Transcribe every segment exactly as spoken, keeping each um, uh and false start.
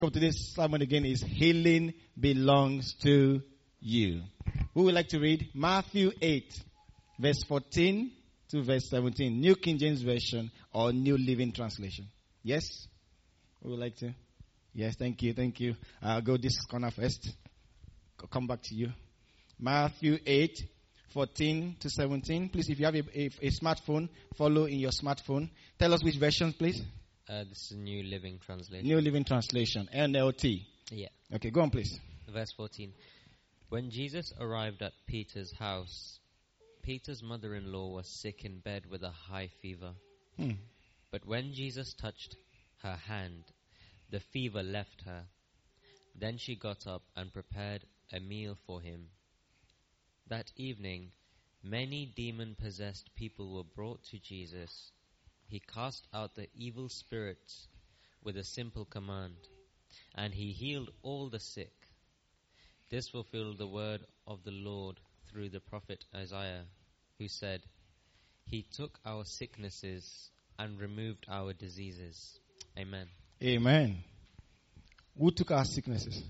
of today's sermon again is healing belongs to you. Who would like to read Matthew eight, verse fourteen to verse seventeen, New King James Version or New Living Translation? Yes? Who would like to? Yes, thank you, thank you. I'll go this corner first. I'll come back to you. Matthew eight, fourteen to seventeen. Please, if you have a, a, a smartphone, follow in your smartphone. Tell us which version, please. Uh, this is New Living Translation. New Living Translation, N L T. Yeah. Okay, go on, please. Verse fourteen. When Jesus arrived at Peter's house, Peter's mother-in-law was sick in bed with a high fever. Hmm. But when Jesus touched her hand, the fever left her. Then she got up and prepared a meal for him. That evening, many demon-possessed people were brought to Jesus. He cast out the evil spirits with a simple command, and he healed all the sick. This fulfilled the word of the Lord through the prophet Isaiah, who said, "He took our sicknesses and removed our diseases." Amen. Amen. Who took our sicknesses?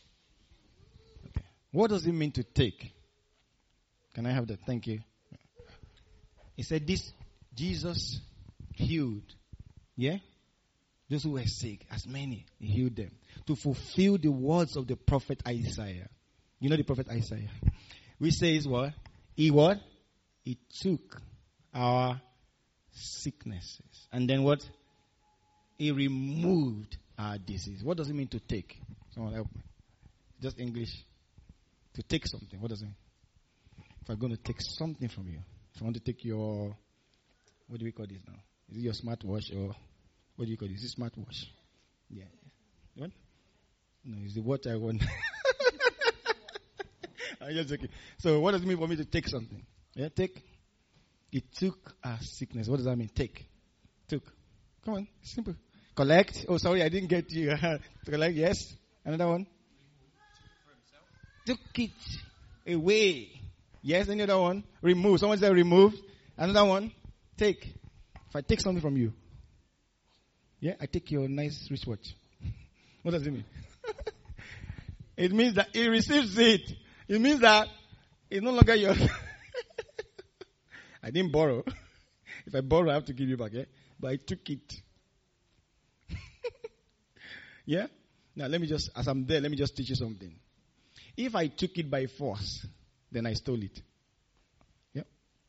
Okay. What does it mean to take? Can I have that? Thank you. He said this, Jesus healed. Yeah? Those who were sick, as many, he healed them. To fulfill the words of the prophet Isaiah. You know the prophet Isaiah? Which says what? He what? He took our sicknesses. And then what? He removed our disease. What does it mean to take? Someone help me. Just English. To take something. What does it mean? If I'm going to take something from you. If I want to take your, what do we call this now? Is it your smartwatch or what do you call this? Is it smartwatch? Yeah. What? No, it's the watch I want. I'm just joking. So what does it mean for me to take something? Yeah, take. It took our sickness. What does that mean? Take. Took. Come on. Simple. Collect. Oh, sorry, I didn't get you. Collect, yes. Another one. Took it away. Yes, another one. Remove. Someone said remove. Another one. Take. If I take something from you. Yeah, I take your nice wristwatch. What does it mean? It means that he receives it. It means that it's no longer yours. I didn't borrow. If I borrow, I have to give you back. Yeah? But I took it. Yeah? Now, let me just, as I'm there, let me just teach you something. If I took it by force, then I stole it. Yeah?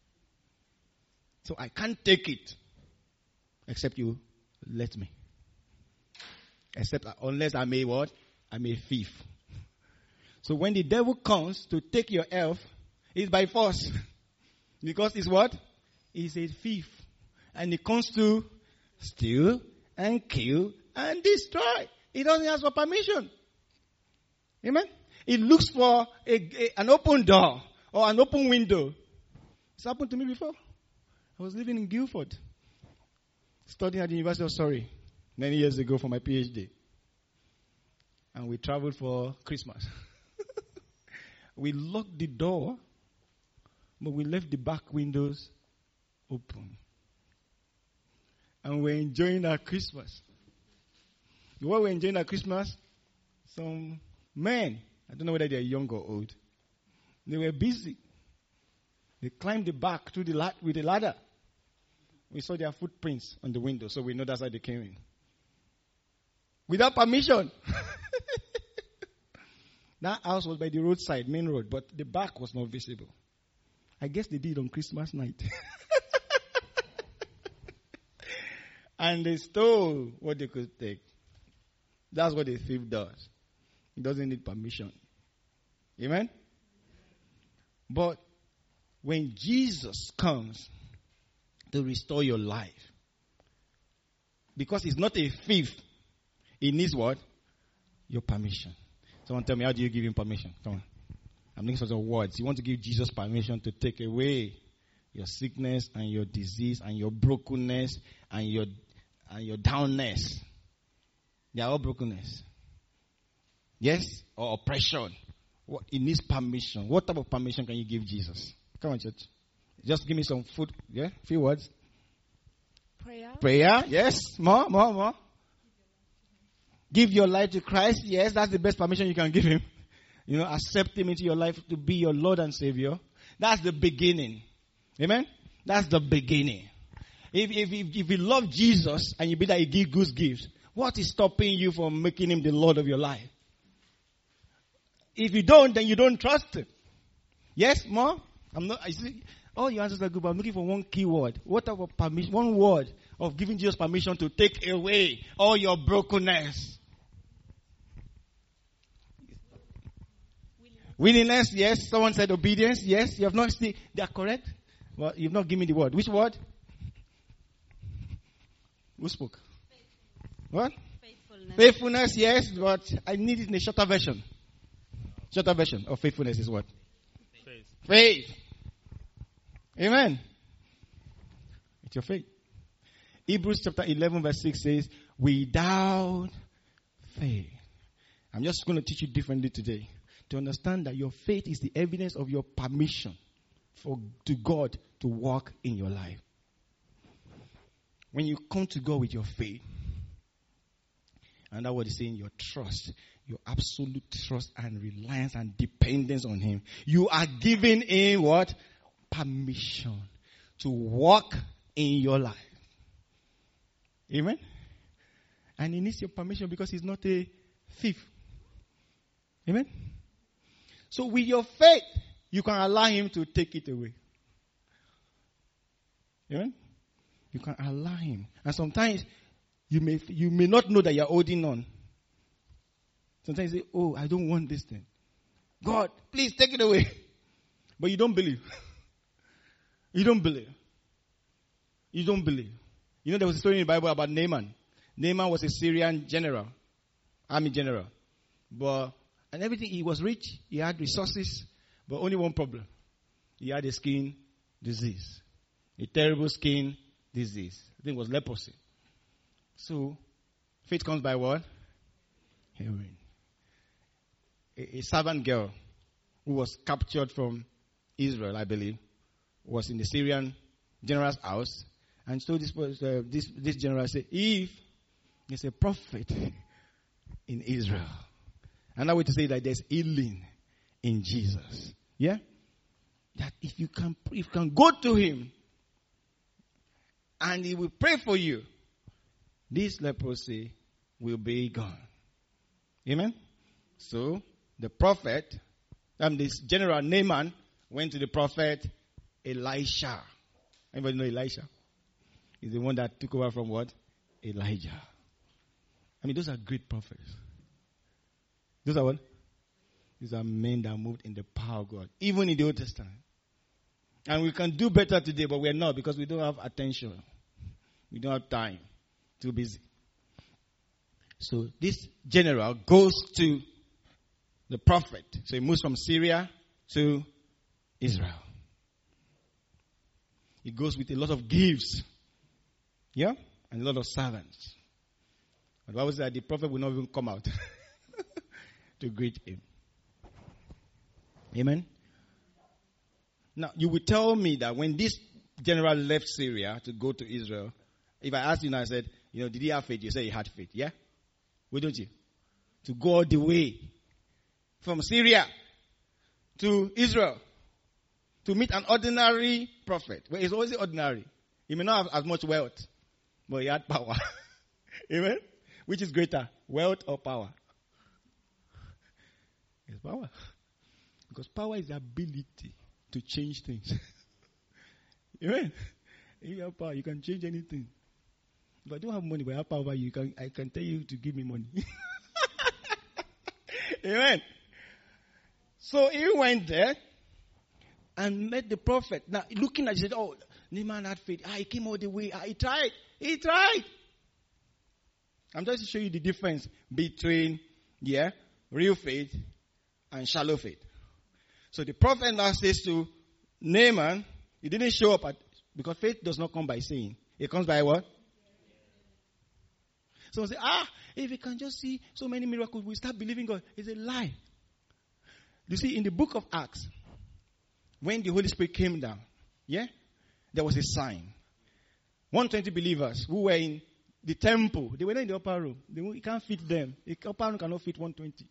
So I can't take it except you let me. Except unless I'm a what? I'm a thief. So when the devil comes to take your health, it's by force. Because it's what? He's a thief. And he comes to steal and kill and destroy. He doesn't ask for permission. Amen? He looks for a, a, an open door or an open window. It's happened to me before. I was living in Guildford, studying at the University of Surrey many years ago for my PhD. And we traveled for Christmas. We locked the door, but we left the back windows open. And we're enjoying our Christmas. While we're enjoying our Christmas, some men, I don't know whether they're young or old, they were busy. They climbed the back through the la- with a ladder. We saw their footprints on the window, so we know that's how they came in. Without permission. That house was by the roadside, main road, but the back was not visible. I guess they did on Christmas night. And they stole what they could take. That's what a thief does. He doesn't need permission. Amen? But when Jesus comes to restore your life, because he's not a thief, he needs what? Your permission. Someone tell me, how do you give him permission? Come on. I'm looking for some words. You want to give Jesus permission to take away your sickness and your disease and your brokenness and your and your downness. They are all brokenness. Yes? Or oppression. What, it needs permission. What type of permission can you give Jesus? Come on, church. Just give me some food. Yeah? Few words. Prayer. Prayer. Yes. More, more, more. Give your life to Christ. Yes, that's the best permission you can give him. You know, accept him into your life to be your Lord and Savior. That's the beginning. Amen? That's the beginning. If, if, if, if you love Jesus and you be that he give good gifts, what is stopping you from making him the Lord of your life? If you don't, then you don't trust him. Yes, Mom? I'm not, I see, all your answers are good, but I'm looking for one key word. What about permission? One word of giving Jesus permission to take away all your brokenness. Willingness, yes. Someone said obedience, yes. You have not seen, they are correct. Well, you've not given me the word. Which word? Who spoke? What? Faithfulness. Faithfulness, yes, but I need it in a shorter version. Shorter version of faithfulness is what? Faith. Faith. Amen. It's your faith. Hebrews chapter eleven verse six says, without faith. I'm just going to teach you differently today. To understand that your faith is the evidence of your permission for to God to work in your life. When you come to God with your faith, and that's what he's saying, your trust, your absolute trust and reliance and dependence on him, you are giving him what? Permission to work in your life. Amen? And he needs your permission because he's not a thief. Amen? So with your faith, you can allow him to take it away. Amen? You can allow him. And sometimes you may you may not know that you're holding on. Sometimes you say, oh, I don't want this thing. God, please take it away. But you don't believe. You don't believe. You don't believe. You know, there was a story in the Bible about Naaman. Naaman was a Syrian general, army general. But, and everything, he was rich, he had resources, but only one problem. He had a skin disease. A terrible skin disease. I think it was leprosy. So, faith comes by what? Hearing. A, a servant girl who was captured from Israel, I believe, was in the Syrian general's house. And so this was, uh, this, this general said, if there's a prophet in Israel, and I want to say that there's healing in Jesus. Yeah? That if you can, if you can go to him, and he will pray for you, this leprosy will be gone. Amen? So, the prophet, um, this general Naaman, went to the prophet Elisha. Anybody know Elisha? He's the one that took over from what? Elijah. I mean, those are great prophets. Those are what? These are men that moved in the power of God. Even in the Old Testament. And we can do better today, but we're not because we don't have attention. We don't have time. Too busy. So this general goes to the prophet. So he moves from Syria to Israel. He goes with a lot of gifts. Yeah? And a lot of servants. But the Bible says that the prophet will not even come out to greet him. Amen? Now, you will tell me that when this general left Syria to go to Israel, if I asked you now, I said, you know, did he have faith? You say he had faith. Yeah? Why don't you? To go all the way from Syria to Israel to meet an ordinary prophet. Well, he's always ordinary. He may not have as much wealth, but he had power. Amen? Which is greater, wealth or power? It's power. Because power is the ability to change things. Amen? If you have power, you can change anything. If I don't have money, but I have power, you can, I can tell you to give me money. Amen? So he went there and met the prophet. Now, looking at it, he said, oh, Naaman had faith. Ah, he came all the way. Ah, he tried. He tried. I'm just to show you the difference between, yeah, real faith and shallow faith. So the prophet now says to Naaman, he didn't show up at, because faith does not come by saying. It comes by what? Someone say, ah, if we can just see so many miracles, we start believing God. It's a lie. You see, in the book of Acts, when the Holy Spirit came down, yeah, there was a sign. one hundred twenty believers who were in the temple. They were not in the upper room. They, you can't fit them. The upper room cannot fit one hundred twenty.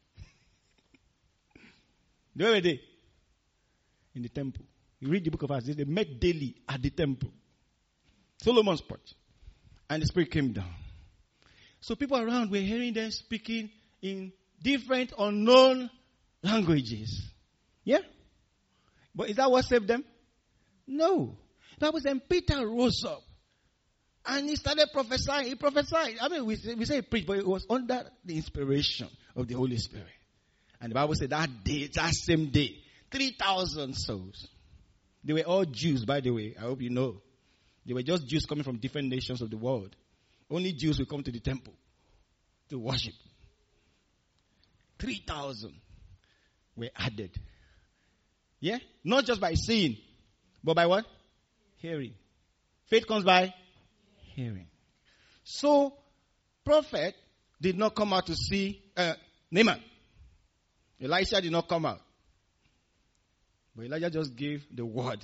Where were they? In the temple. You read the book of Acts. They met daily at the temple. Solomon's porch. And the Spirit came down. So people around were hearing them speaking in different unknown languages. Yeah? But is that what saved them? No. That was when Peter rose up. And he started prophesying. He prophesied. I mean, we say, we say he preached, but it was under the inspiration of the Holy Spirit. And the Bible said that day, that same day, three thousand souls. They were all Jews, by the way. I hope you know. They were just Jews coming from different nations of the world. Only Jews will come to the temple to worship. three thousand were added. Yeah? Not just by seeing, but by what? Hearing. Faith comes by hearing. So, prophet did not come out to see uh, Naaman. Elisha did not come out. But Elijah just gave the word.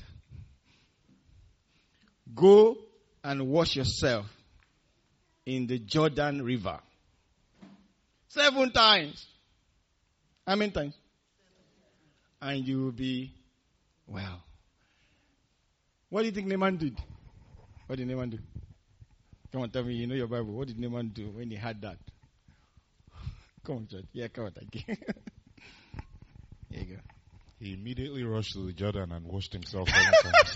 Go and wash yourself in the Jordan River. Seven times. How many times? And you will be well. What do you think Naaman did? What did Naaman do? Come on, tell me, you know your Bible. What did Naaman do when he had that? Come on, church. Yeah, come on, thank you. There you go. He immediately rushed to the Jordan and washed himself seven times.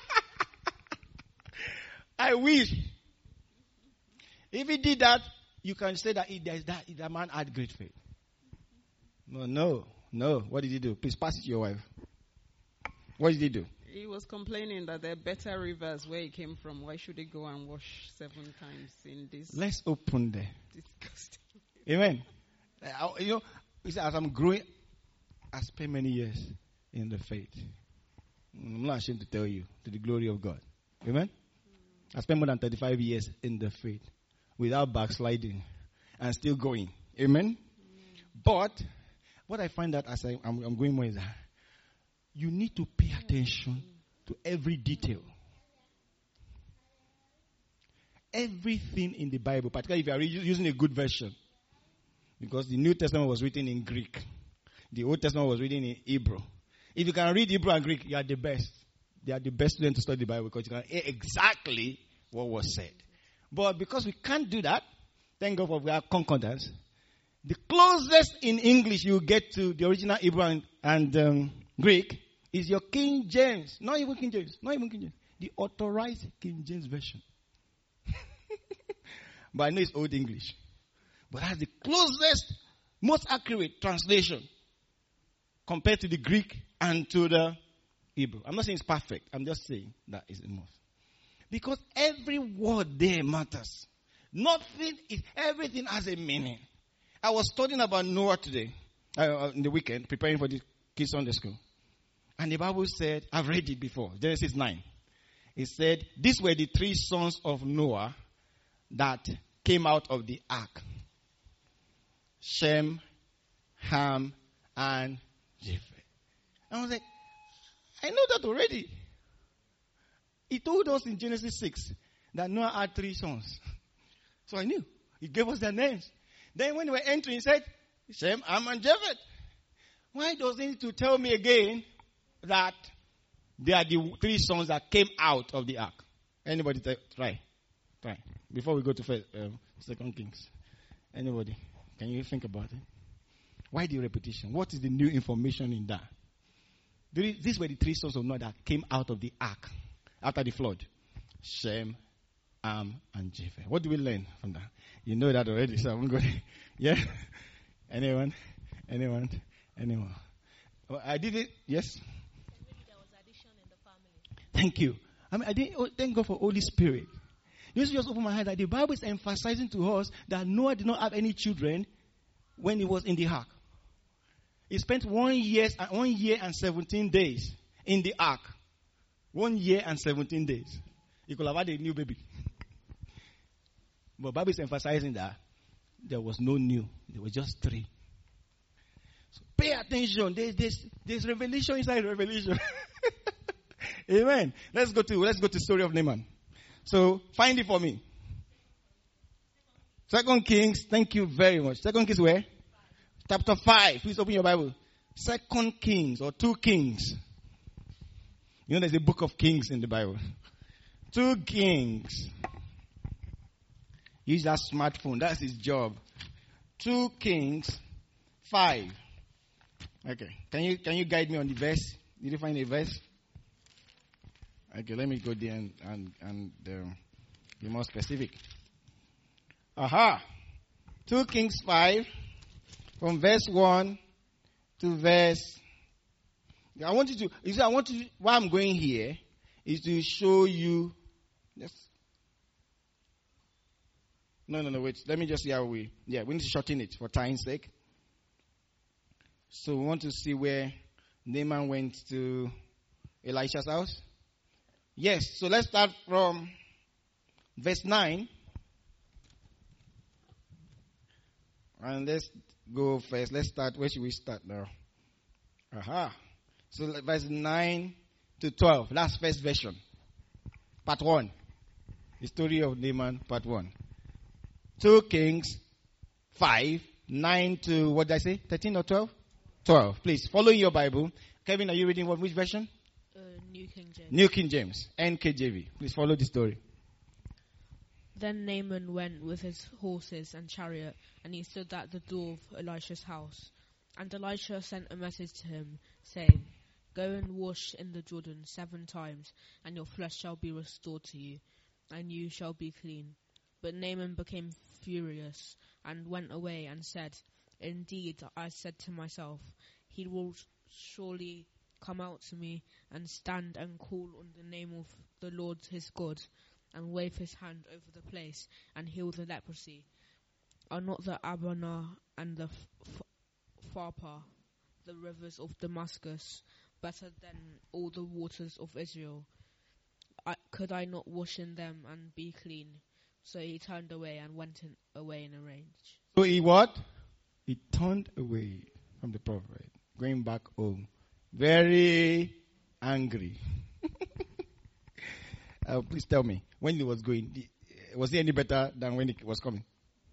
I wish. If he did that, you can say that, he, that, that man had great faith. No, no, no. What did he do? Please pass it to your wife. What did he do? He was complaining that there are better rivers where he came from. Why should he go and wash seven times in this? Let's open there. Disgusting. Amen. I, you know, as I'm growing, I spent many years in the faith. I'm not ashamed to tell you, to the glory of God. Amen. I spent more than thirty-five years in the faith without backsliding and still going. Amen. But what I find out as I, I'm, I'm going more is that you need to pay attention to every detail. Everything in the Bible, particularly if you are using a good version. Because the New Testament was written in Greek. The Old Testament was written in Hebrew. If you can read Hebrew and Greek, you are the best. They are the best students to study the Bible because you can hear exactly what was said. But because we can't do that, thank God for our concordance. The closest in English you get to the original Hebrew and, and um, Greek is your King James. Not even King James. Not even King James. The authorized King James version. But I know it's Old English. But that's the closest, most accurate translation compared to the Greek and to the Hebrew. I'm not saying it's perfect. I'm just saying that is enough. Because every word there matters. Nothing is, everything has a meaning. I was studying about Noah today, uh, in the weekend, preparing for the kids Sunday school. And the Bible said, I've read it before, Genesis nine. It said, these were the three sons of Noah that came out of the ark. Shem, Ham, and Japheth. I was like, I know that already. He told us in Genesis six that Noah had three sons. So I knew. He gave us their names. Then when we were entering, he said, Shem, Ham, and Japheth. Why does he need to tell me again that they are the three sons that came out of the ark? Anybody t- try? Try. Before we go to first, um, Second Kings. Anybody? Can you think about it? Why the repetition? What is the new information in that? These were the three sons of Noah that came out of the ark after the flood. Shem, Ham, and Japheth. What do we learn from that? You know that already, so I'm going. Yeah? Anyone? Anyone? Anyone? Well, I did it. Yes? Maybe there was addition in the family. Thank you. I mean, I didn't. Oh, thank God for Holy Spirit. This just opened my head that the Bible is emphasizing to us that Noah did not have any children when he was in the ark. He spent one year, one year and seventeen days in the ark. One year and seventeen days. He could have had a new baby. But the Bible is emphasizing that there was no new. There were just three. So pay attention. There's, there's, there's revelation inside revelation. Amen. Let's go to let's go to the story of Naaman. So find it for me. Second Kings, thank you very much. Second Kings where? Chapter five. Please open your Bible. Second Kings or two Kings. You know there's a book of Kings in the Bible. Two Kings. Use that smartphone. That's his job. Two Kings five. Okay. Can you can you guide me on the verse? Did you find a verse? Okay, let me go there and and, and um, be more specific. Aha. Two Kings five. From verse one to verse. I want you to. You see, I want you. Why I'm going here is to show you. Yes. No, no, no. Wait. Let me just see how we. Yeah, we need to shorten it for time's sake. So we want to see where Naaman went to Elisha's house. Yes. So let's start from verse nine, and let's go first. Let's start. Where should we start now? Aha. So verse nine to twelve. That's first version. Part one. The story of Naaman, part one. Two Kings five, nine to, what did I say? thirteen or twelve? twelve. Please, follow your Bible. Kevin, are you reading what, which version? Uh, New King James. New King James. N K J V. Please follow the story. Then Naaman went with his horses and chariot, and he stood at the door of Elisha's house. And Elisha sent a message to him, saying, Go and wash in the Jordan seven times, and your flesh shall be restored to you, and you shall be clean. But Naaman became furious, and went away and said, Indeed, I said to myself, he will surely come out to me, and stand and call on the name of the Lord his God, and wave his hand over the place, and heal the leprosy. Are not the Abana and the F- Pharpar, the rivers of Damascus, better than all the waters of Israel? I, could I not wash in them and be clean? So he turned away and went in, away in a rage. So he what? He turned away from the prophet, going back home, very angry. uh, please tell me, when he was going, was he any better than when he was coming?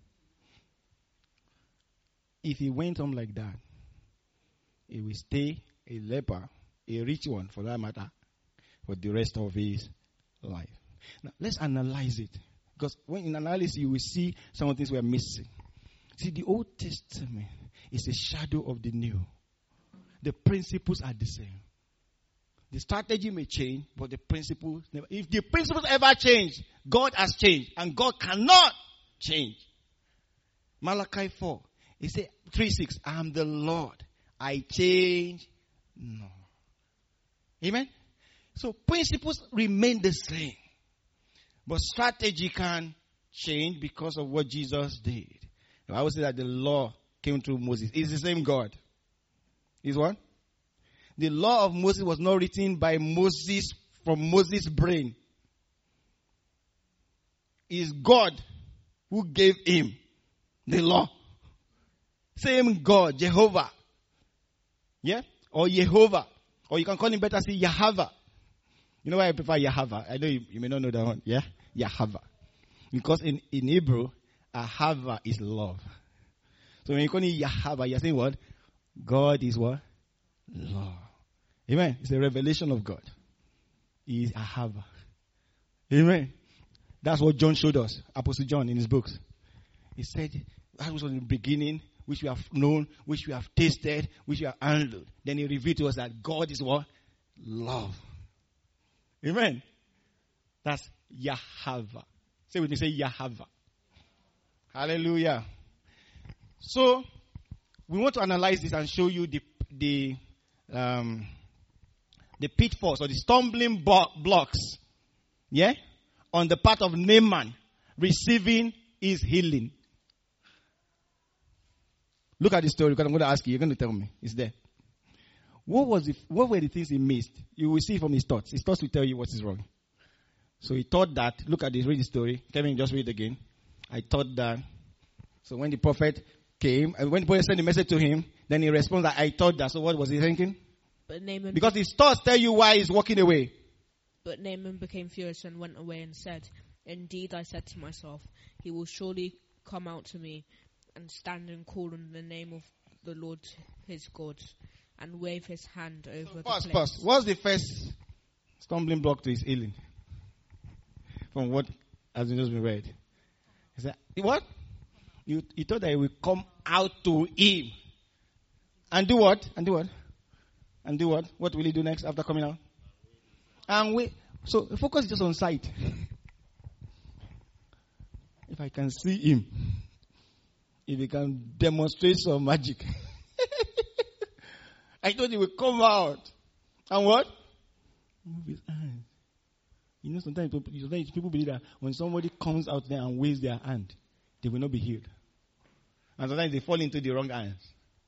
If he went home like that, he will stay a leper, a rich one for that matter, for the rest of his life. Now, let's analyze it. Because when in analysis, you will see some of the things we are missing. See, the Old Testament is a shadow of the New. The principles are the same. The strategy may change, but the principles never. If the principles ever change, God has changed, and God cannot change. Malachi four, he said three six. I am the Lord. I change no. Amen. So principles remain the same, but strategy can change because of what Jesus did. The Bible says that the law came through Moses. It's the same God. Is what? The law of Moses was not written by Moses from Moses' brain. It's God who gave him the law. Same God, Jehovah. Yeah? Or Jehovah. Or you can call him better, say Yahweh. You know why I prefer Yahweh? I know you, you may not know that one. Yeah? Yahweh. Because in, in Hebrew, Ahava is love. So when you call him Yahweh, you're saying what? God is what? Love. Amen. It's a revelation of God. He is Ahava. Amen. That's what John showed us. Apostle John in his books. He said, that was in the beginning, which we have known, which we have tasted, which we have handled. Then he revealed to us that God is what? Love. Amen. That's Yahweh. Say with me, say Yahweh. Hallelujah. So, we want to analyze this and show you the the um, the pitfalls or the stumbling bo- blocks, yeah, on the part of Naaman receiving his healing. Look at the story, because I'm going to ask you. You're going to tell me. It's there. What was the, what were the things he missed? You will see from his thoughts. His thoughts will tell you what is wrong. So he thought that. Look at this. Read the story. Kevin, just read it again. I thought that. So when the prophet came, and when the prophet sent the message to him, then he responded that I thought that. So what was he thinking? But Naaman Because his thoughts tell you why he's walking away. But Naaman became furious and went away and said, Indeed, I said to myself, he will surely come out to me and stand and call on the name of the Lord his God and wave his hand over the Pause, place. pause. What's the first stumbling block to his healing? From what has just been read. He said, what? You, you thought that he will come out to him. And do what? And do what? And do what? What will he do next after coming out? And wait. So the focus is just on sight. If I can see him, if he can demonstrate some magic, I thought he would come out. And what? Move his hand. You know, sometimes people, sometimes people believe that when somebody comes out there and waves their hand, they will not be healed. And sometimes they fall into the wrong hands.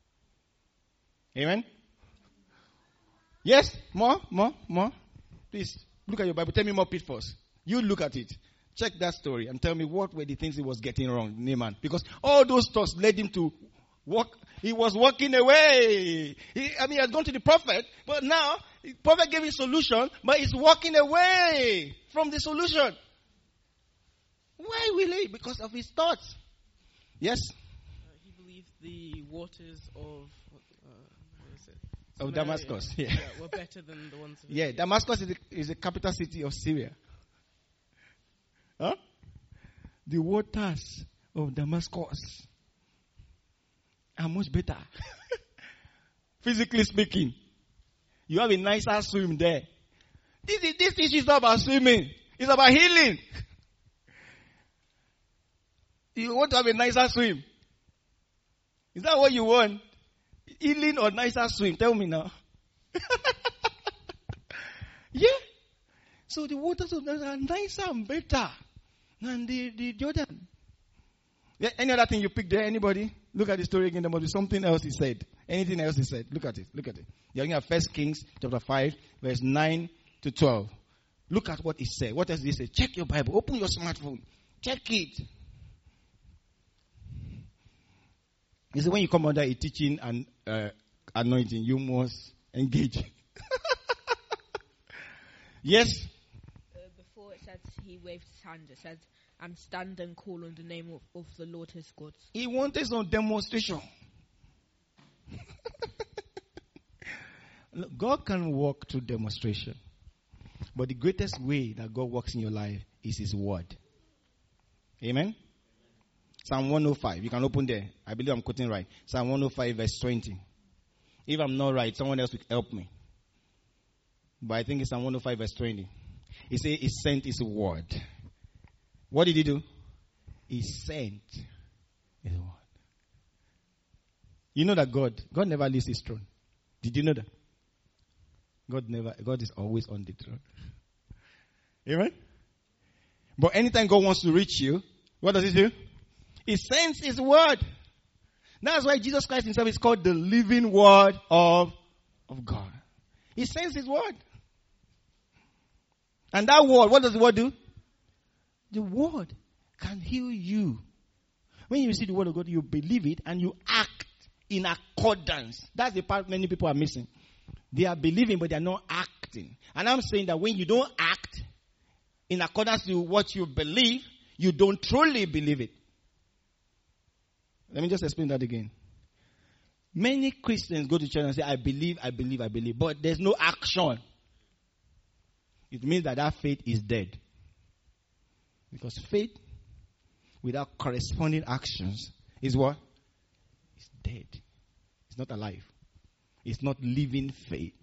Amen? Yes? More? More? More? Please, look at your Bible. Tell me more pitfalls. You look at it. Check that story and tell me what were the things he was getting wrong, Naaman. Because all those thoughts led him to walk. He was walking away. He, I mean, he had gone to the prophet, but now the prophet gave him solution, but he's walking away from the solution. Why will he? Because of his thoughts. Yes? Uh, he believed the waters of uh, what is it? Of Samaria, Damascus. Yeah. yeah, were better than the ones of Yeah, Egypt. Damascus is the, is the capital city of Syria. Huh? The waters of Damascus are much better. Physically speaking. You have a nicer swim there. This, is, this issue is not about swimming. It's about healing. You want to have a nicer swim. Is that what you want? Healing or nicer swim? Tell me now. Yeah. So the waters of them are nicer and better than the, the Jordan. Yeah, any other thing you pick there? Anybody? Look at the story again. There must be something else he said. Anything else he said? Look at it. Look at it. You're looking at First Kings chapter five, verse nine to twelve. Look at what he said. What else did he say? Check your Bible. Open your smartphone. Check it. He said when you come under a teaching and uh, anointing, you must engage. Yes? Uh, before it says he waved his hand, it says, and stand and call on the name of, of the Lord his God. He wanted some demonstration. Look, God can work through demonstration. But the greatest way that God works in your life is his word. Amen? Psalm one oh five. You can open there. I believe I'm quoting right. Psalm one oh five verse twenty. If I'm not right, someone else will help me. But I think it's Psalm one oh five verse twenty. He said he sent his word. What did he do? He sent his word. You know that God, God never leaves his throne. Did you know that? God never, God is always on the throne. Amen? But anytime God wants to reach you, what does he do? He sends his word. That's why Jesus Christ himself is called the living word of, of God. He sends his word. And that word, what does the word do? The word can heal you. When you receive the word of God, you believe it and you act in accordance. That's the part many people are missing. They are believing, but they are not acting. And I'm saying that when you don't act in accordance to what you believe, you don't truly believe it. Let me just explain that again. Many Christians go to church and say, I believe, I believe, I believe. But there's no action. It means that that faith is dead. Because faith without corresponding actions is what? It's dead. It's not alive. It's not living faith.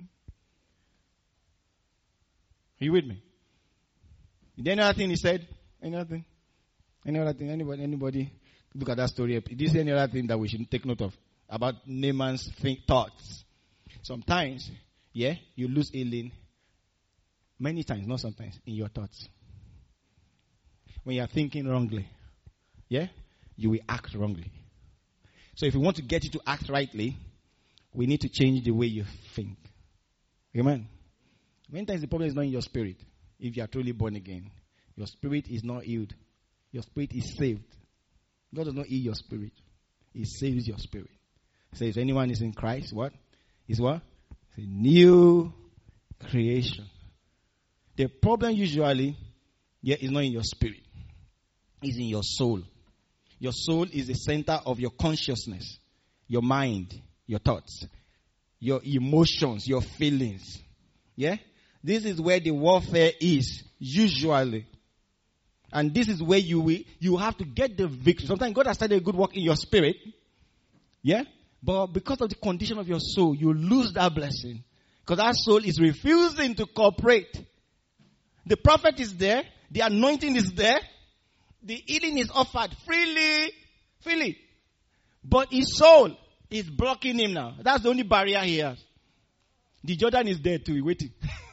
Are you with me? Is there any other thing he said? Any other thing? Any other thing? Anybody? Anybody? Look at that story. Is there any other thing that we should take note of about Naaman's think, thoughts? Sometimes, yeah, you lose healing. Many times, not sometimes, in your thoughts. When you are thinking wrongly, yeah, you will act wrongly. So if you want to get you to act rightly, we need to change the way you think. Amen. Many times the problem is not in your spirit. If you are truly born again, your spirit is not healed. Your spirit is saved. God does not heal your spirit. He saves your spirit. He says, if anyone is in Christ, what? Is what? It's a new creation. The problem usually, yeah, is not in your spirit. It's in your soul. Your soul is the center of your consciousness, your mind, your thoughts, your emotions, your feelings. Yeah? This is where the warfare is, usually. And this is where you will, you have to get the victory. Sometimes God has started a good work in your spirit. Yeah? But because of the condition of your soul, you lose that blessing. Because that soul is refusing to cooperate. The prophet is there. The anointing is there. The healing is offered freely. Freely. But his soul is blocking him now. That's the only barrier he has. The Jordan is there too. He's waiting.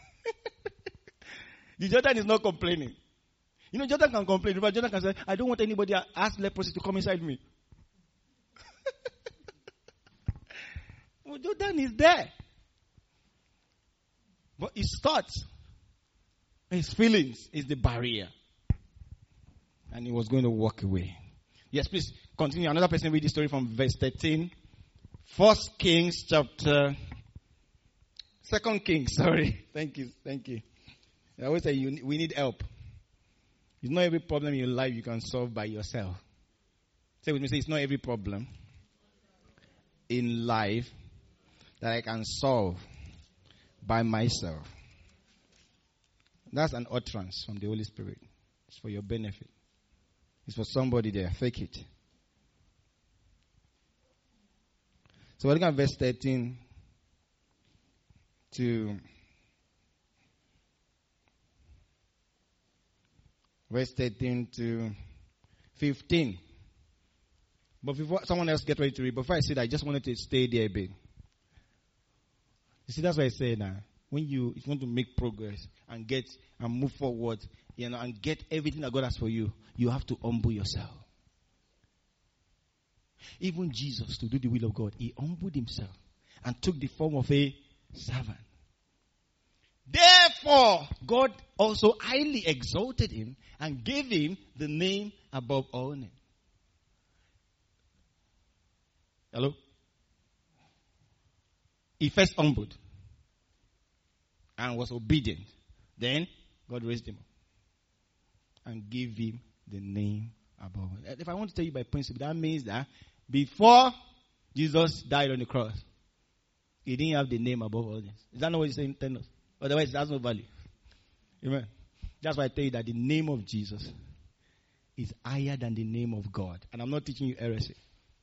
The Jordan is not complaining. You know, Jordan can complain. But Jordan can say, I don't want anybody to ask leprosy to come inside me. Well, Jordan is there. But his thoughts, his feelings is the barrier. And he was going to walk away. Yes, please continue. Another person read the story from verse thirteen. First Kings chapter, Second Kings, sorry. Thank you, thank you. I always say you, we need help. It's not every problem in your life you can solve by yourself. Say with me, say it's not every problem in life that I can solve by myself. That's an utterance from the Holy Spirit. It's for your benefit. It's for somebody there. Fake it. So we're looking at verse thirteen to verse thirteen to fifteen. But before someone else get ready to read, before I say that, I just wanted to stay there a bit. You see, that's why I say now, when you, if you want to make progress and get and move forward, you know, and get everything that God has for you, you have to humble yourself. Even Jesus, to do the will of God, he humbled himself and took the form of a servant. Therefore, God also highly exalted him and gave him the name above all names. Hello? He first humbled and was obedient. Then God raised him up and gave him the name above. If I want to tell you by principle, that means that before Jesus died on the cross, he didn't have the name above all names. Is that not what he's saying? Tell us. Otherwise, it has no value. Amen. That's why I tell you that the name of Jesus is higher than the name of God. And I'm not teaching you heresy.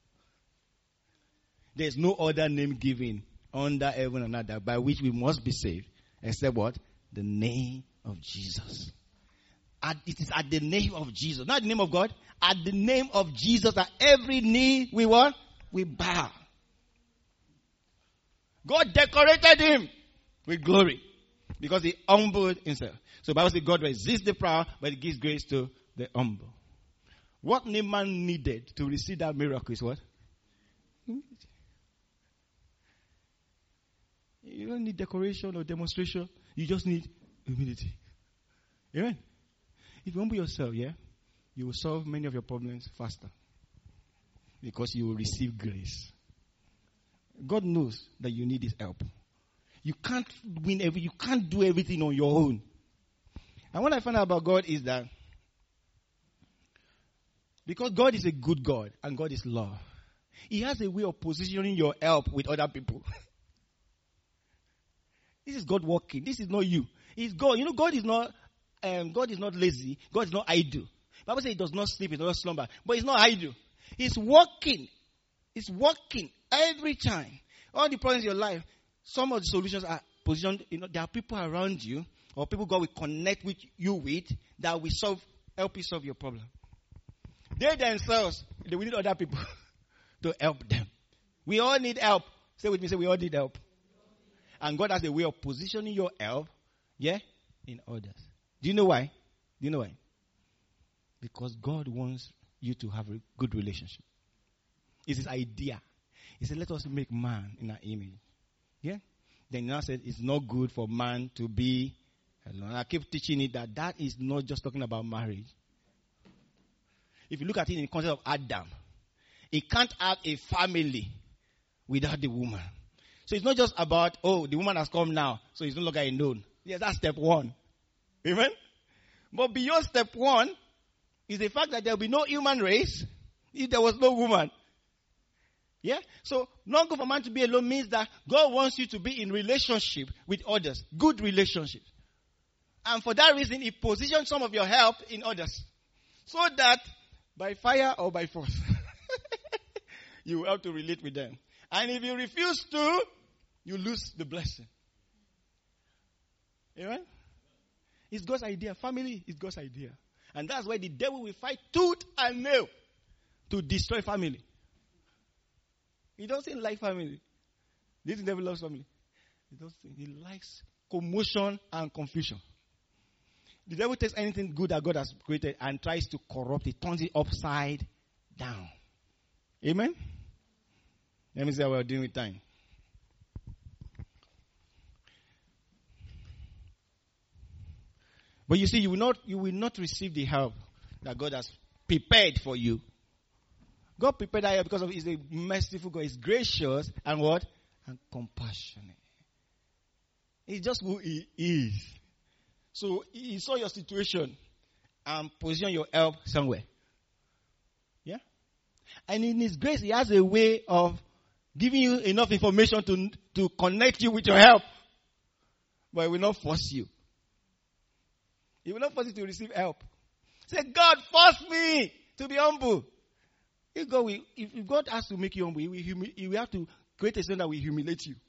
There's no other name given under heaven and earth by which we must be saved, except what? The name of Jesus. At, it is at the name of Jesus, not the name of God. At the name of Jesus, that every knee we what? We bow. God decorated him with glory because he humbled himself. So the Bible says God resists the proud, but he gives grace to the humble. What Naaman needed to receive that miracle is what? You don't need decoration or demonstration. You just need humility. Amen. If you humble yourself, yeah, you will solve many of your problems faster. Because you will receive grace. God knows that you need his help. You can't win every, you can't do everything on your own. And what I find out about God is that because God is a good God and God is love, he has a way of positioning your help with other people. This is God working. This is not you. It's God. You know, God is not um, God is not lazy. God is not idle. The Bible says he does not sleep, he does not slumber. But he's not idle. He's working. He's working every time. All the problems in your life, some of the solutions are positioned. You know, there are people around you, or people God will connect with you with, that will solve, help you solve your problem. They themselves, they will need other people to help them. We all need help. Say with me, say we all need help. And God has a way of positioning your help, yeah, in others. Do you know why? Do you know why? Because God wants you to have a good relationship. It's his idea. He said, let us make man in our image. Yeah? Then he now said, it's not good for man to be alone. And I keep teaching it that that is not just talking about marriage. If you look at it in the context of Adam, he can't have a family without the woman. So it's not just about, oh, the woman has come now, so he's no longer alone. Yes, that's step one. Amen? But beyond step one is the fact that there will be no human race if there was no woman. Yeah? So, not good for man to be alone means that God wants you to be in relationship with others. Good relationships. And for that reason, He positions some of your help in others. So that, by fire or by force, you will have to relate with them. And if you refuse to, you lose the blessing. Amen? It's God's idea. Family is God's idea. And that's why the devil will fight tooth and nail to destroy family. He doesn't like family. This devil loves family. He doesn't. He likes commotion and confusion. The devil takes anything good that God has created and tries to corrupt it, turns it upside down. Amen? Let me see how we're doing with time. But you see, you will not, you will not receive the help that God has prepared for you. God prepared that help because of He's a merciful God. He's gracious and what? And compassionate. He's just who He is. So He saw your situation and positioned your help somewhere. Yeah? And in His grace, He has a way of giving you enough information to, to connect you with your help. But He will not force you. He will not force you to receive help. Say, God, force me to be humble. If God, will, if God has to make you humble, He will, humi- he will have to create a system that will humiliate you.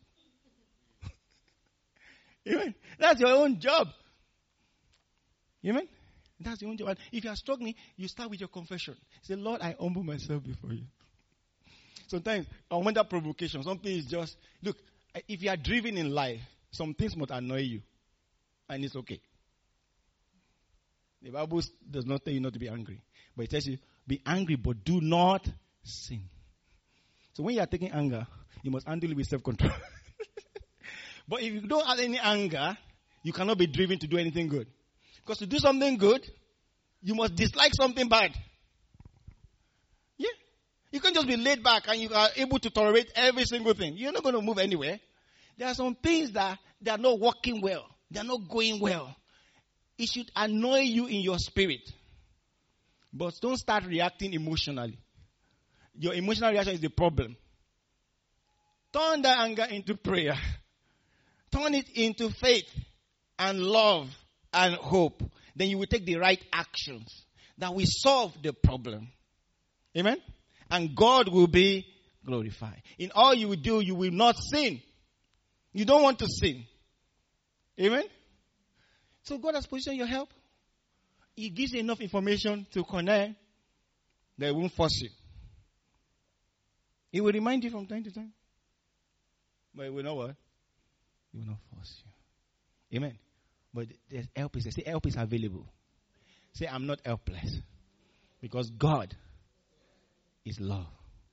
Amen. That's your own job. Amen. That's your own job. And if you are struggling, you start with your confession. Say, Lord, I humble myself before you. Sometimes, on that provocation, something is just, look, if you are driven in life, some things must annoy you. And it's okay. The Bible does not tell you not to be angry. But it tells you, be angry, but do not sin. So when you are taking anger, you must handle it with self-control. But if you don't have any anger, you cannot be driven to do anything good. Because to do something good, you must dislike something bad. Yeah. You can't just be laid back and you are able to tolerate every single thing. You're not going to move anywhere. There are some things that they are not working well. They are not going well. It should annoy you in your spirit. But don't start reacting emotionally. Your emotional reaction is the problem. Turn that anger into prayer. Turn it into faith and love and hope. Then you will take the right actions that will solve the problem. Amen? And God will be glorified. In all you will do, you will not sin. You don't want to sin. Amen? So God has positioned your help. He gives you enough information to connect that it won't force you. He will remind you from time to time. But it will not what? It will not force you. Amen. But there's help is there. Say help is available. Say I'm not helpless. Because God is love.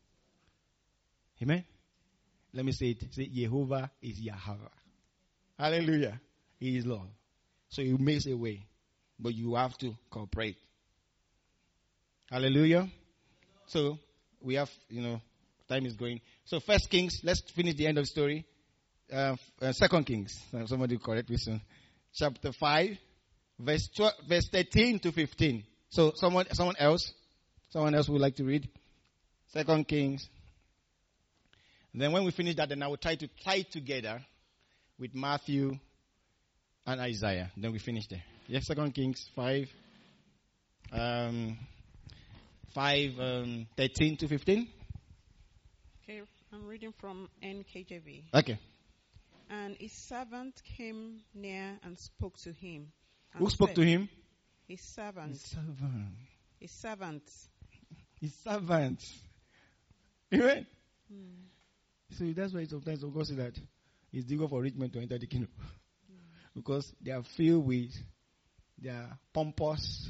Amen. Let me say it. Say Jehovah is Yahweh. Hallelujah. He is love. So He makes a way. But you have to cooperate. Hallelujah. So we have, you know, time is going. So First Kings, let's finish the end of the story. Uh, uh, Second Kings. Somebody correct me soon. Chapter five, verse twelve, verse thirteen to fifteen. So someone, someone else, someone else would like to read Second Kings. And then when we finish that, then I will try to tie it together with Matthew and Isaiah. Then we finish there. Yes, Second Kings five, um, five, um, thirteen to fifteen. Okay, I'm reading from N K J V. Okay. And his servant came near and spoke to him. Who spoke said, to him? His servant. His servant. His servant. His servant. Amen. Hmm. So that's why sometimes God says that it's difficult for rich men to enter the kingdom. Hmm. Because they are filled with their pompous,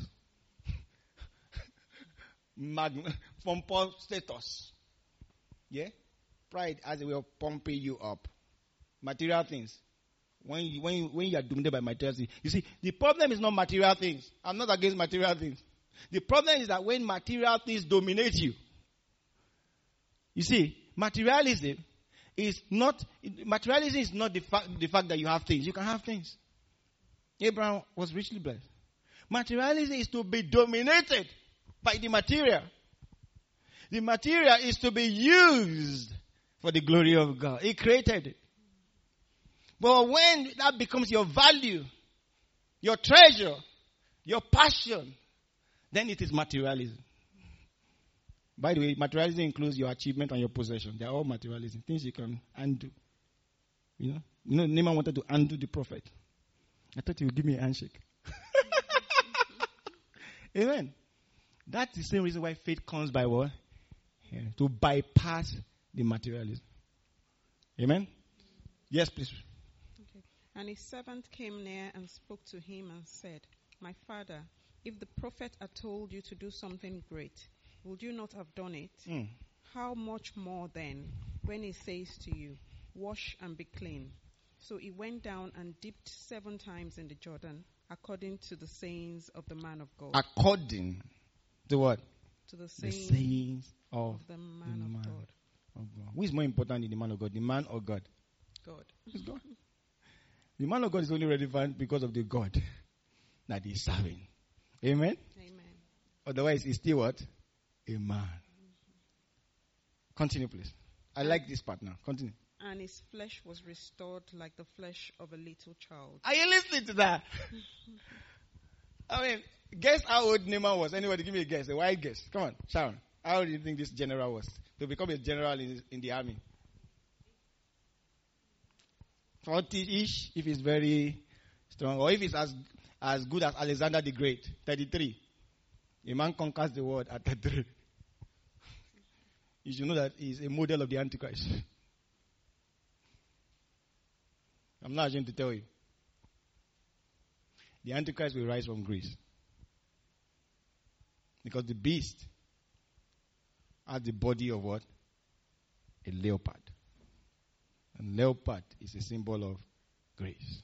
magn- pompous status. Yeah? Pride has a way of pumping you up. Material things. When you, when you, when you are dominated by material things. You see, the problem is not material things. I'm not against material things. The problem is that when material things dominate you. You see, materialism is not, materialism is not the fact, the fact that you have things. You can have things. Abraham was richly blessed. Materialism is to be dominated by the material. The material is to be used for the glory of God. He created it. But when that becomes your value, your treasure, your passion, then it is materialism. By the way, materialism includes your achievement and your possession. They are all materialism. Things you can undo. You know? You know, Naaman wanted to undo the prophet. I thought he would give me a handshake. Amen. That's the same reason why faith comes by what? Yeah, to bypass the materialism. Amen? Yes, please. Okay. And his servant came near and spoke to him and said, My father, if the prophet had told you to do something great, would you not have done it? Mm. How much more then when he says to you, Wash and be clean? So he went down and dipped seven times in the Jordan, according to the sayings of the man of God. According to what? To the The sayings sayings of, of the man the of man God. of God. Who is more important in the man of God? The man or God? God. It's God. The man of God is only relevant because of the God that he's serving. Amen? Amen. Otherwise, he's still what? A man. Continue, please. I like this part now. Continue. And his flesh was restored like the flesh of a little child. Are you listening to that? I mean, guess how old Naaman was. Anybody give me a guess? A wild guess. Come on, Sharon. How old do you think this general was to become a general in, in the army? forty-ish, if he's very strong. Or if he's as, as good as Alexander the Great, thirty-three. A man conquers the world at thirty-three. You should know that he's a model of the Antichrist. I'm not going to tell you. The Antichrist will rise from Greece. Because the beast has the body of what? A leopard. And leopard is a symbol of grace.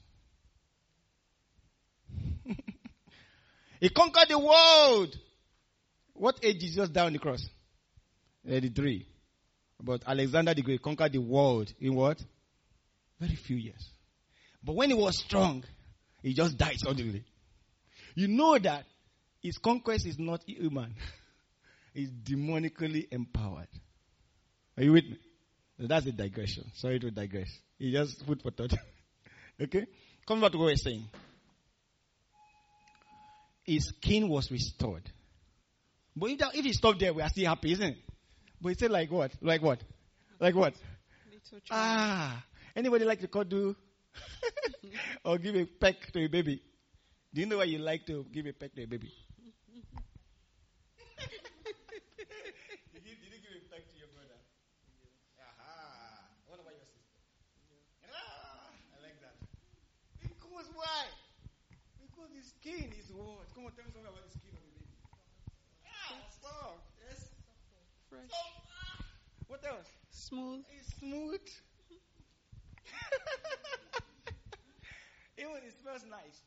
He conquered the world. What age did Jesus die on the cross? eighty-three. But Alexander the Great conquered the world in what? Very few years. But when he was strong, he just died suddenly. You know that his conquest is not human. It's demonically empowered. Are you with me? So that's a digression. Sorry to digress. You just food for thought. Okay? Come back to what we're saying. His skin was restored. But if, that, if he stopped there, we are still happy, isn't it? But he said like what? Like what? Like what? Little child. Ah. Anybody like to cuddle? Or give a peck to a baby? Do you know why you like to give a peck to a baby? did, you, did you give a peck to your brother? Aha. What about your sister? Ah, I like that. Because why? Because the skin is what? Come on, tell me something about the skin of a baby. Ah, soft. Yes. Fresh. Soft. Ah. What else? Smooth. It's smooth. Even it smells nice.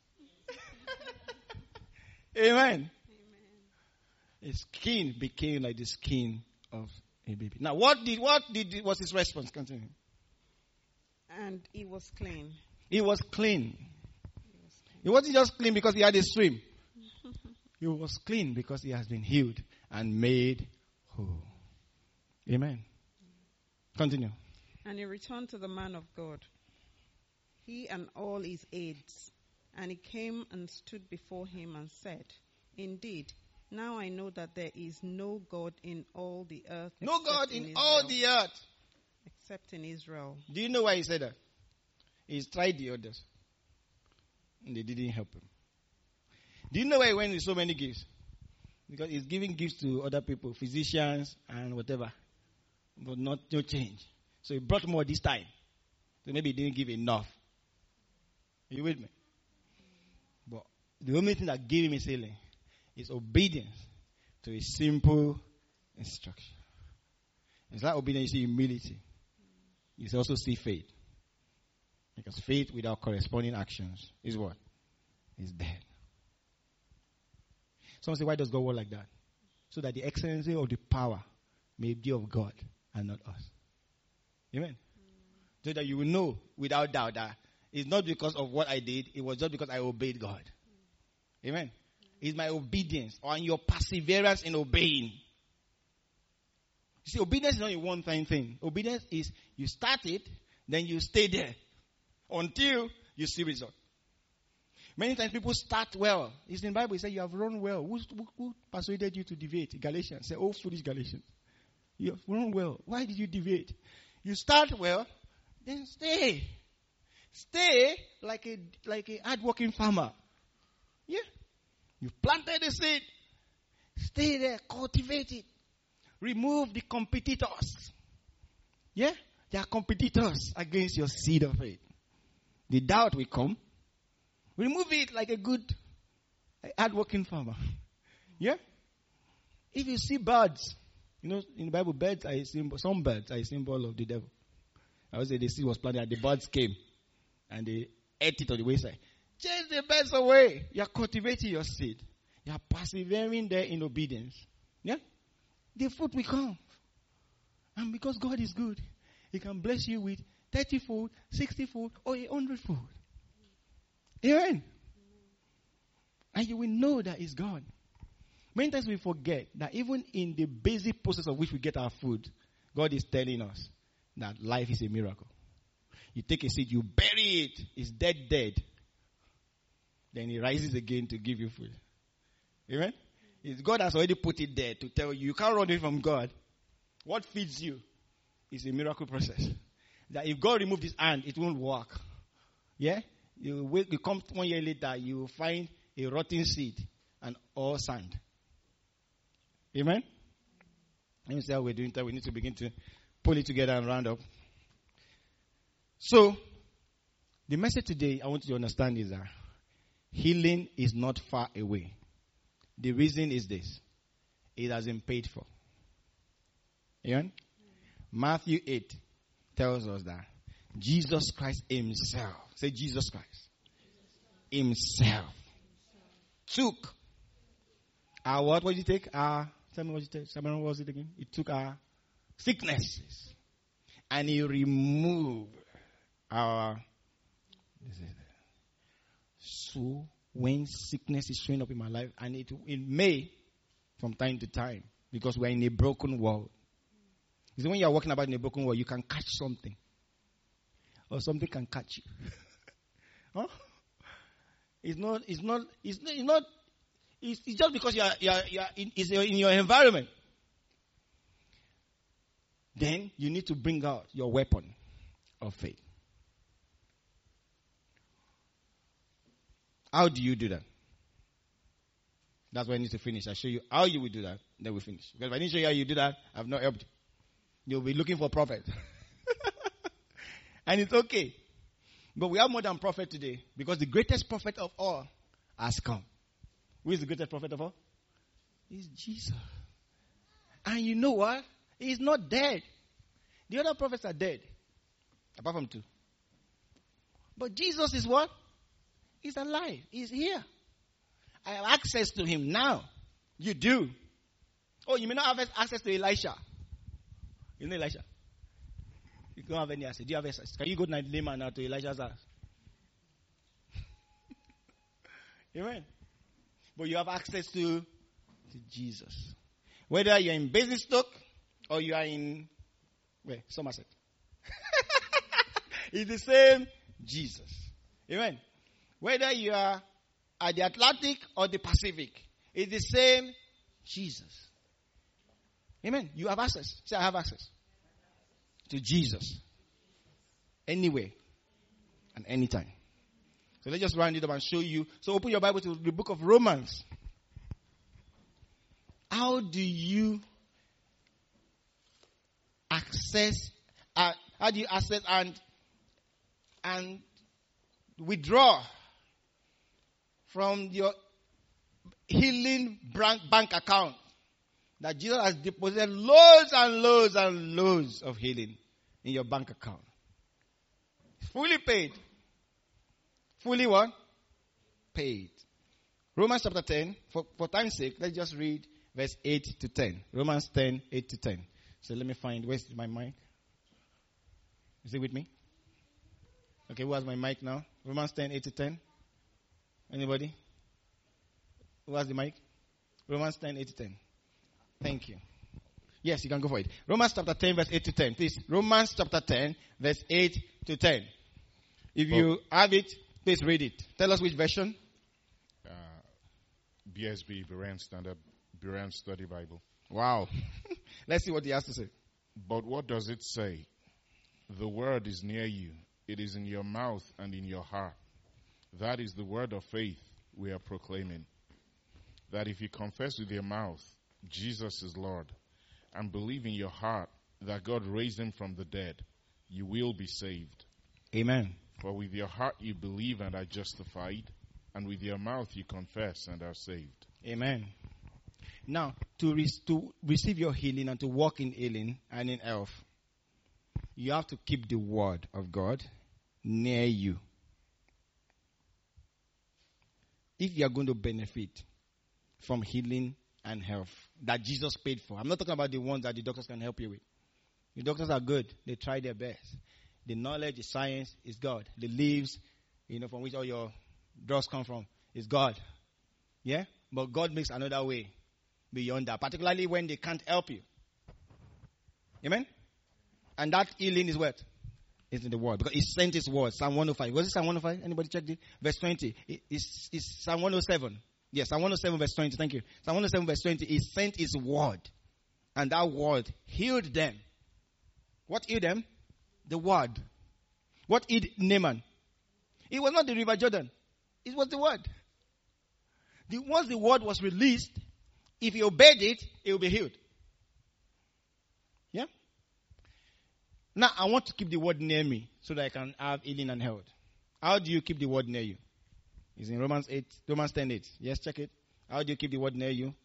Amen. Amen. His skin became like the skin of a baby. Now, what did what did was his response? Continue. And he was clean. He was clean. He was clean. He wasn't just clean because he had a stream. He was clean because he has been healed and made whole. Amen. Continue. And he returned to the man of God, he and all his aides. And he came and stood before him and said, Indeed, now I know that there is no God in all the earth. No except God in Israel, all the earth. Except in Israel. Do you know why he said that? He's tried the others. And they didn't help him. Do you know why he went with so many gifts? Because he's giving gifts to other people, physicians and whatever. But not no change. So he brought more this time. So maybe he didn't give enough. Are you with me? But the only thing that gave him his healing is obedience to a simple instruction. It's like obedience, you see humility. You also see faith. Because faith without corresponding actions is what? Is dead. Someone say, why does God work like that? So that the excellency of the power may be of God and not us. Amen. Mm. So that you will know without doubt that it's not because of what I did, it was just because I obeyed God. Mm. Amen. Mm. It's my obedience or your perseverance in obeying You see, obedience is not a one-time thing. Obedience is you start it, then you stay there until you see result. Many times people start well. It's in the Bible. It says you have run well. Who, who, who persuaded you to deviate? Galatians. Say, oh, foolish Galatians. You have run well. Why did you deviate? You start well, then stay. Stay like a like a hard-working farmer. Yeah. You planted the seed. Stay there. Cultivate it. Remove the competitors. Yeah. There are competitors against your seed of faith. The doubt will come. Remove it like a good hard-working farmer. Yeah. If you see birds, you know, in the Bible, birds are a symbol. Some birds are a symbol of the devil. I would say the seed was planted and the birds came and they ate it on the wayside. Chase the birds away. You are cultivating your seed. You are persevering there in obedience. Yeah? The fruit will come. And because God is good, He can bless you with thirty-fold, sixty-fold, or a hundred-fold. Amen. And you will know that it's God. Many times we forget that even in the basic process of which we get our food, God is telling us that life is a miracle. You take a seed, you bury it, it's dead, dead. Then it rises again to give you food. Amen? It's God has already put it there to tell you, you can't run away from God. What feeds you is a miracle process. That if God removed His hand, it won't work. Yeah? You, wait, you come one year later, you will find a rotten seed and all sand. Amen? Let me see how we're doing that. We need to begin to pull it together and round up. So, the message today I want you to understand is that healing is not far away. The reason is this. It has been paid for. Amen? Matthew eight tells us that Jesus Christ Himself, say Jesus Christ, Himself took our what? What did He take? Our, tell me what did He take. What was it again? He took our sicknesses and He removed our. So when sickness is showing up in my life, and it, it may from time to time, because we're in a broken world. You see, when you're walking about in a broken world, you can catch something. Or something can catch you. Huh? It's not, it's not, it's not, it's, not, it's, it's just because you are, you are, you are in, it's in your environment. Then you need to bring out your weapon of faith. How do you do that? That's why I need to finish. I'll show you how you will do that. Then we finish. Because if I didn't show you how you do that, I've not helped you. You'll be looking for a prophet. And it's okay. But we have more than prophet today. Because the greatest prophet of all has come. Who is the greatest prophet of all? It's Jesus. And you know what? He's not dead. The other prophets are dead. Apart from two. But Jesus is what? He's alive. He's here. I have access to Him now. You do. Oh, you may not have access to Elisha. You know Elisha? You don't have any access. Do you have access? Can you go to the layman now to Elisha's house? Amen. But you have access to, to Jesus. Whether you're in Basingstoke or you are in where? Somerset. It's the same Jesus. Amen. Whether you are at the Atlantic or the Pacific, it's the same Jesus. Amen. You have access. Say, I have access to Jesus. Anywhere and anytime. So let's just round it up and show you. So open your Bible to the book of Romans. How do you access, uh, how do you access and, and withdraw from your healing bank account that Jesus has deposited loads and loads and loads of healing in your bank account? Fully paid. Fully what? Paid. Romans chapter ten. For, for time's sake, let's just read verse eight to ten. Romans ten, eight to ten. So let me find, where's my mic? Is it with me? Okay, who has my mic now? Romans ten, eight to ten. Anybody? Who has the mic? Romans ten, eight to ten. Thank you. Yes, you can go for it. Romans chapter ten, verse eight to ten. Please. Romans chapter ten, verse eight to ten. If you have it, please read it. Tell us which version. Uh, B S B, Berean Standard, Berean Study Bible. Wow. Let's see what he has to say. But what does it say? The word is near you. It is in your mouth and in your heart. That is the word of faith we are proclaiming. That if you confess with your mouth Jesus is Lord and believe in your heart that God raised him from the dead, you will be saved. Amen. For with your heart you believe and are justified, and with your mouth you confess and are saved. Amen. Now, to, re- to receive your healing and to walk in healing and in health, you have to keep the word of God near you. If you are going to benefit from healing and health that Jesus paid for, I'm not talking about the ones that the doctors can help you with. The doctors are good. They try their best. The knowledge, the science is God. The leaves, you know, from which all your drugs come from is God. Yeah? But God makes another way beyond that, particularly when they can't help you. Amen? And that healing is what? It's in the word. Because he sent his word. Psalm one oh five. Was it Psalm one oh five? Anybody check it? Verse twenty. It, it's, it's Psalm one oh seven. Yes, Psalm one oh seven verse twenty. Thank you. Psalm one oh seven verse twenty. He sent his word. And that word healed them. What healed them? The word. What healed Naaman? It was not the river Jordan. It was the word. The, once the word was released, if he obeyed it, he will be healed. Yeah? Now, I want to keep the word near me so that I can have healing and health. How do you keep the word near you? It's in Romans eight, Romans ten eight. Yes, check it. How do you keep the word near you?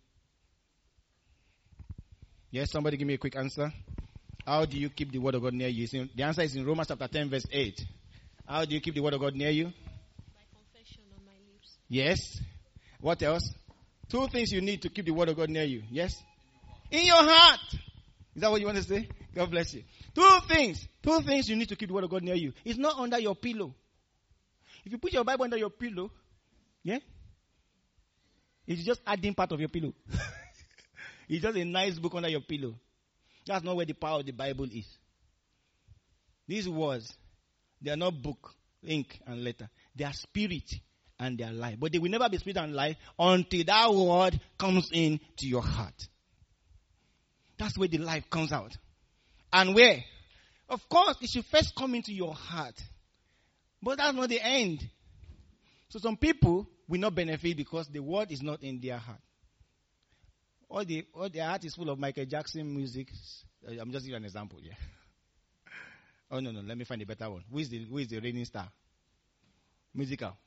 Yes, somebody give me a quick answer. How do you keep the word of God near you? In, the answer is in Romans chapter ten, verse eight. How do you keep the word of God near you? By confession on my lips. Yes. What else? Two things you need to keep the word of God near you. Yes? In your heart. Is that what you want to say? God bless you. Two things. Two things you need to keep the word of God near you. It's not under your pillow. If you put your Bible under your pillow, yeah? It's just adding part of your pillow. It's just a nice book under your pillow. That's not where the power of the Bible is. These words, they are not book, ink, and letter. They are spirit and they are life. But they will never be spirit and life until that word comes into your heart. That's where the life comes out. And where? Of course, it should first come into your heart. But that's not the end. So some people will not benefit because the word is not in their heart. All, the, all their heart is full of Michael Jackson music. I'm just giving you an example, yeah. Oh, no, no, let me find a better one. Who is the, who is the reigning star? Musical.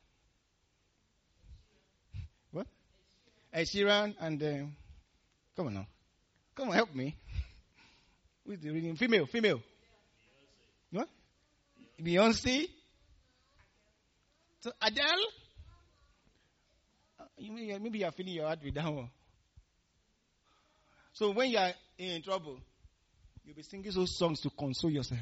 What? Ed Sheeran and, uh, come on now. Come on, help me. Who is the reigning? Female, female. What? Beyonce? So Adele? Uh, you may, maybe you are feeling your heart with that one. So when you are in trouble, you'll be singing those songs to console yourself.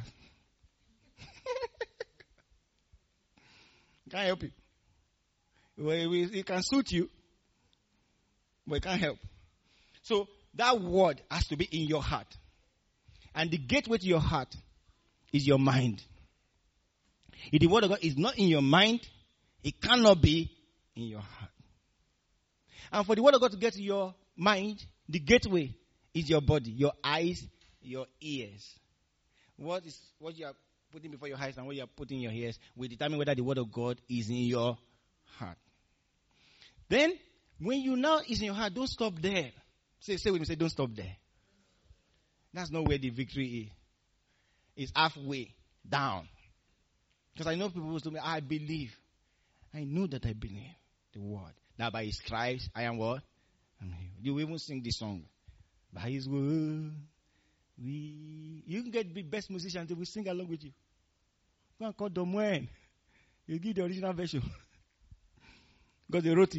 Can't help it. Well, it can suit you, but it can't help. So that word has to be in your heart. And the gateway to your heart is your mind. If the word of God is not in your mind, it cannot be in your heart. And for the word of God to get to your mind, the gateway is your body, your eyes, your ears. What is what you are putting before your eyes and what you are putting in your ears will determine whether the word of God is in your heart. Then, when you know it's in your heart, don't stop there. Say, say with me, say, don't stop there. That's not where the victory is. It's halfway down. Because I know people who say, I believe. I know that I believe the word. Now by his stripes, I am what? I'm healed. You even sing this song. By his word, we... You can get the best musicians, they will sing along with you. Go and call Don Moen. You give the original version. Because they wrote it.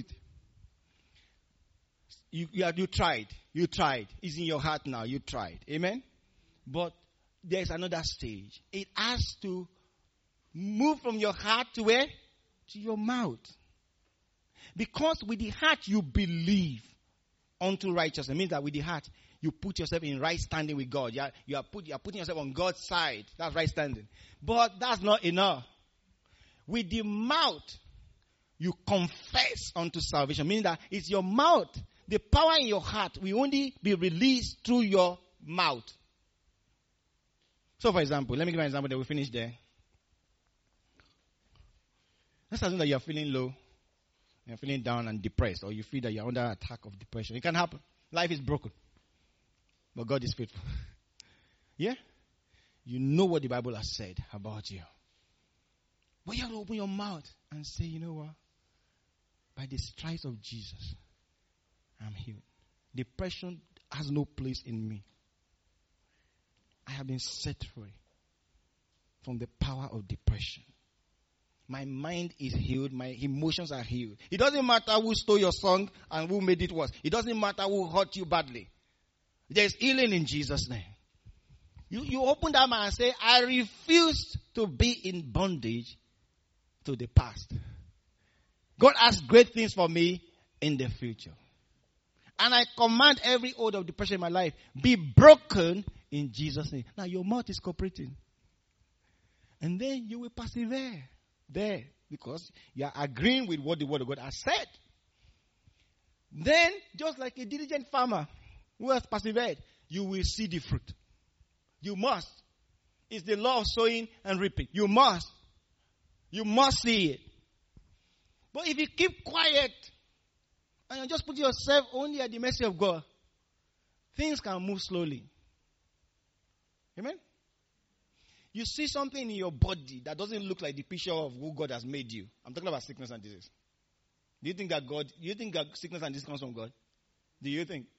You, you, you tried. You tried. It's in your heart now. You tried. Amen? But there's another stage. It has to move from your heart to where? To your mouth. Because with the heart you believe unto righteousness. It means that with the heart you you put yourself in right standing with God. You are, you are, put, you are putting yourself on God's side. That's right standing. But that's not enough. With the mouth, you confess unto salvation. Meaning that it's your mouth. The power in your heart will only be released through your mouth. So for example, let me give you an example that we finish there. Let's assume that you're feeling low, you're feeling down and depressed, or you feel that you're under attack of depression. It can happen. Life is broken. But God is faithful. Yeah? You know what the Bible has said about you. But you have to open your mouth and say, you know what? By the stripes of Jesus, I'm healed. Depression has no place in me. I have been set free from the power of depression. My mind is healed. My emotions are healed. It doesn't matter who stole your song and who made it worse. It doesn't matter who hurt you badly. There's healing in Jesus' name. You, you open that mouth and say, I refuse to be in bondage to the past. God has great things for me in the future. And I command every hold of depression in my life be broken in Jesus' name. Now your mouth is cooperating. And then you will persevere there because you are agreeing with what the word of God has said. Then, just like a diligent farmer who has persevered, you will see the fruit. You must. It's the law of sowing and reaping. You must. You must see it. But if you keep quiet and you just put yourself only at the mercy of God, things can move slowly. Amen? You see something in your body that doesn't look like the picture of who God has made you. I'm talking about sickness and disease. Do you think that God, do you think that sickness and disease comes from God? Do you think?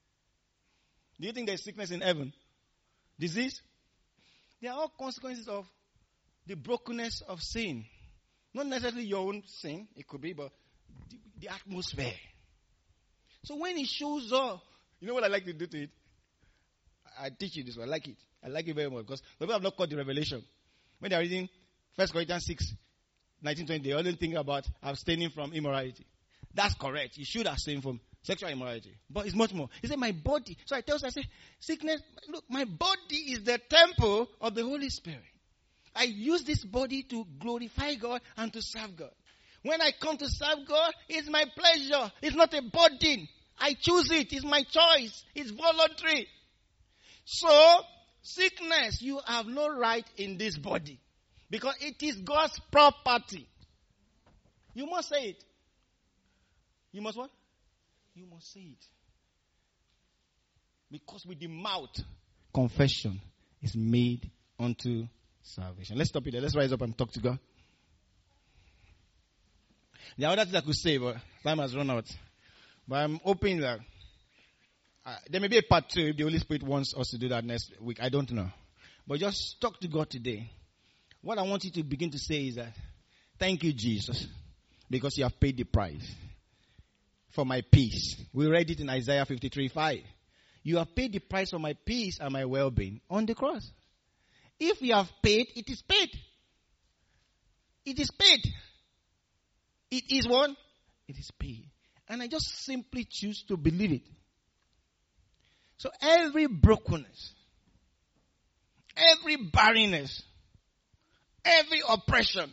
Do you think there's sickness in heaven? Disease? They are all consequences of the brokenness of sin. Not necessarily your own sin, it could be, but the, the atmosphere. So when it shows up, you know what I like to do to it? I teach you this one. I like it. I like it very much because people have not caught the revelation. When they are reading First Corinthians six, nineteen, twenty, they only think about abstaining from immorality. That's correct. You should abstain from sexual immorality. But it's much more. He said, my body. So I tell you, I say, sickness, look, my body is the temple of the Holy Spirit. I use this body to glorify God and to serve God. When I come to serve God, it's my pleasure. It's not a burden. I choose it. It's my choice. It's voluntary. So, sickness, you have no right in this body. Because it is God's property. You must say it. You must what? You must say it. Because with the mouth, confession is made unto salvation. Let's stop it there. Let's rise up and talk to God. There are other things I could say, but time has run out. But I'm hoping that uh, there may be a part two if the Holy Spirit wants us to do that next week. I don't know. But just talk to God today. What I want you to begin to say is that, thank you, Jesus, because you have paid the price for my peace. We read it in Isaiah fifty-three five. You have paid the price for my peace and my well-being on the cross. If you have paid, it is paid. It is paid. It is what? It is paid. And I just simply choose to believe it. So every brokenness, every barrenness, every oppression,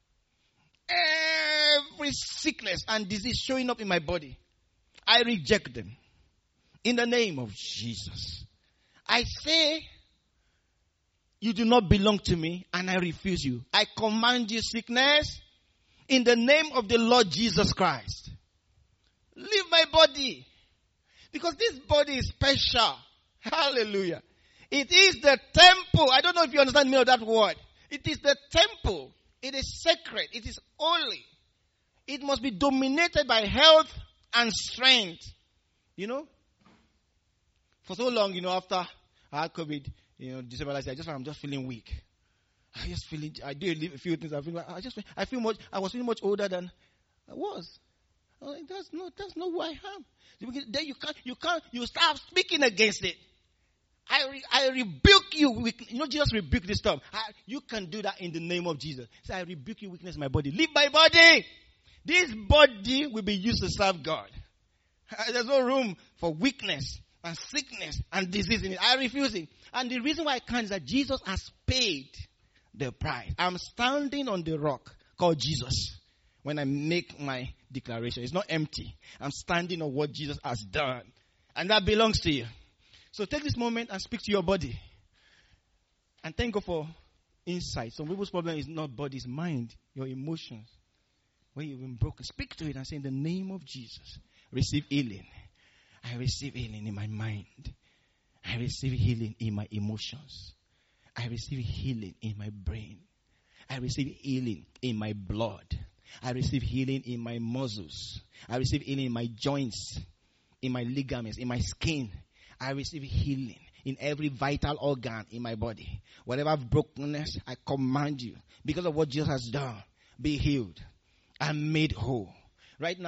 every sickness and disease showing up in my body, I reject them. In the name of Jesus. I say, you do not belong to me and I refuse you. I command you, sickness, in the name of the Lord Jesus Christ. Leave my body. Because this body is special. Hallelujah. It is the temple. I don't know if you understand me of that word. It is the temple. It is sacred. It is holy. It must be dominated by health and strength. You know? For so long, you know, after I had COVID, you know, December last year, I just I'm just feeling weak. I just feeling, I do a few things. I feel, I just, I feel much. I was feeling much older than I was. I was like, that's not, that's not who I am. Then you can't, you can't, you start speaking against it. I, re, I rebuke you. Weak, you know, Jesus rebuked this stuff. I, you can do that in the name of Jesus. Say, I rebuke you, weakness in my body. Leave my body. This body will be used to serve God. There's no room for weakness and sickness and disease in it. I refuse it. And the reason why I can't is that Jesus has paid the price. I'm standing on the rock called Jesus when I make my declaration. It's not empty. I'm standing on what Jesus has done. And that belongs to you. So take this moment and speak to your body. And thank God for insight. Some people's problem is not body, it's mind, your emotions. When you've been broken, speak to it and say, in the name of Jesus, receive healing. I receive healing in my mind. I receive healing in my emotions. I receive healing in my brain. I receive healing in my blood. I receive healing in my muscles. I receive healing in my joints, in my ligaments, in my skin. I receive healing in every vital organ in my body. Whatever brokenness, I command you, because of what Jesus has done, be healed and made whole. Right now,